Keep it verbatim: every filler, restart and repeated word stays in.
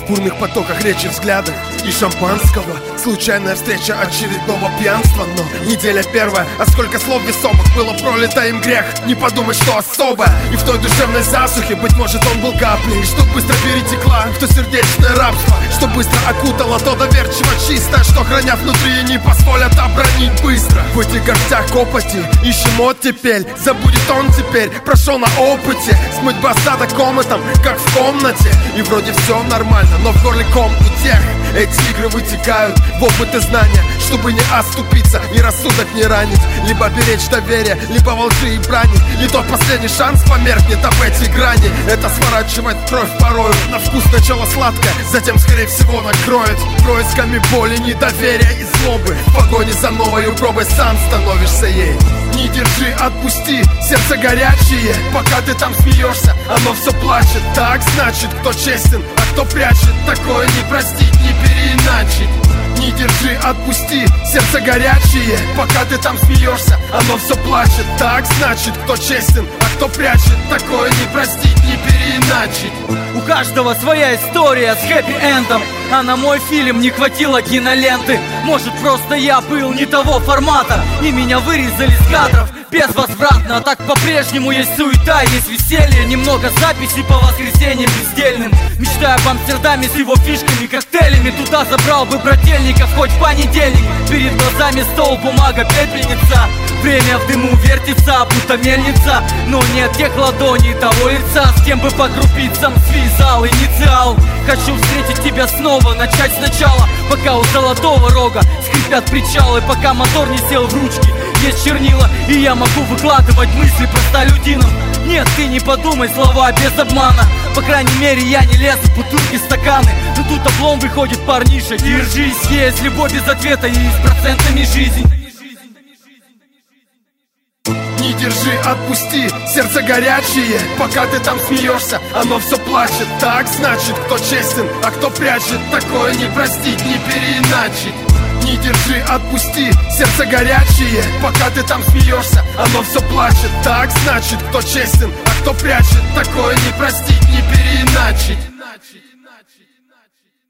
бурных потоках речи, взглядах и шампанского. Случайная встреча очередного пьянства. Но неделя первая, а сколько слов весомых было пролито им грех. Не подумать, что особое. И в той душевной засухе, быть может, он был каплей, что быстро перетекла в то сердечное рабство, что быстро окутало то доверчиво чистое, что, храня внутри, не позволят обронить быстро. В этих горстях копоти ищем оттепель. Забудет он теперь, прошел на опыте. Смыть бы осадок комнатам, как в комнате. И вроде все нормально, но в горле ком у тех. Эти игры вытекают в опыт и знания, чтобы не оступиться, ни рассудок не ранить. Либо беречь доверие, либо во лжи и брани. И тот последний шанс померкнет об эти грани. Это сворачивает кровь порою. На вкус сначала сладкое, затем, скорее всего, накроет происками боли, недоверия и злобы. В погоне за новой пробой сам становишься ей. Не держи, отпусти, сердце горячее. Пока ты там смеешься, оно все плачет. Так значит, кто честен, а кто прячет. Такое не простить, не переиначить. Не держи, отпусти, сердце горячее. Пока ты там смеешься, оно все плачет. Так значит, кто честен, а кто прячет. Такое не простить, не переиначить. У каждого своя история с хэппи-эндом, а на мой фильм не хватило киноленты. Может, просто я был не того формата, и меня вырезали с кадров безвозвратно. А так по-прежнему есть суета, есть веселье. Немного записей по воскресеньям бездельным. Мечтаю об Амстердаме с его фишками, коктейлями. Туда забрал бы брательников хоть в понедельник. Перед глазами стол, бумага, пепельница. Время в дыму вертится, будто мельница. Но нет тех ладоней, того лица, с кем бы по крупицам связал инициал. Хочу встретить тебя снова, начать сначала. Пока у Золотого Рога скрипят причалы, пока мотор не сел в ручки. Есть чернила, и я могу выкладывать мысли простолюдинам. Нет, ты не подумай, слова без обмана. По крайней мере, я не лез в бутылки, стаканы. Но тут облом выходит, парниша, держись. Есть любовь без ответа и с процентами жизнь. Не держи, отпусти, сердце горячее. Пока ты там смеешься, оно все плачет. Так значит, кто честен, а кто прячет. Такое не простить, не переиначить. Не держи, отпусти, сердце горячее. Пока ты там смеешься, оно все плачет. Так значит, кто честен, а кто прячет. Такое не простить, не переиначить.